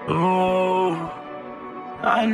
Ooh, I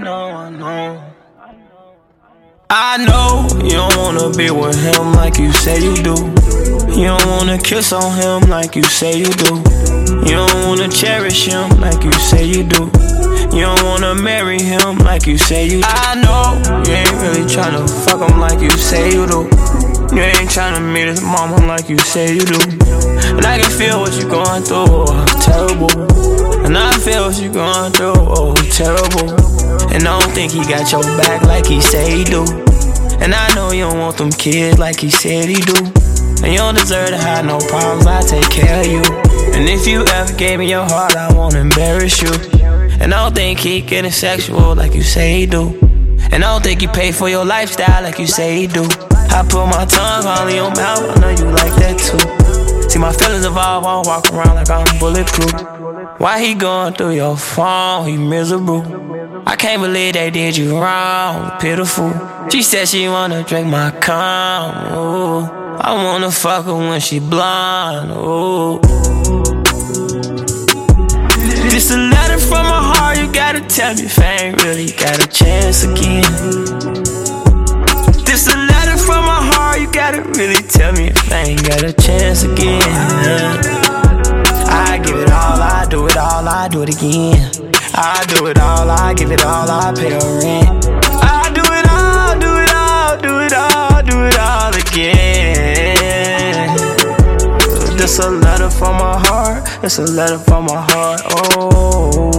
know you don't wanna be with him like you say you do. You don't wanna kiss on him like you say you do. You don't wanna cherish him like you say you do. You don't wanna marry him like you say you do. I know you ain't really tryna fuck him like you say you do. You ain't tryna meet his mama like you say you do. And I can feel what you're going through, oh, terrible. And I feel what you're going through, oh, terrible. And I don't think he got your back like he say he do. And I know you don't want them kids like he said he do. And you don't deserve to have no problems, I take care of you. And if you ever gave me your heart, I won't embarrass you. And I don't think he getting sexual like you say he do. And I don't think he pay for your lifestyle like you say he do. I put my tongue all in your mouth, I know you like that too. See my feelings evolve, I walk around like I'm bulletproof. Why he going through your phone, he miserable. I can't believe they did you wrong, pitiful. She said she wanna drink my cum, ooh. I wanna fuck her when she blonde, ooh. This a letter from my heart, you gotta tell me if I ain't really got a chance again. This a letter from my heart, you gotta really tell me if I ain't got a chance again. I give it all, I do it all, I do it again. I do it all, I give it all, I pay her rent. I do it all, do it all, do it all, do it all again. This a letter from my heart, it's a letter from my heart, oh.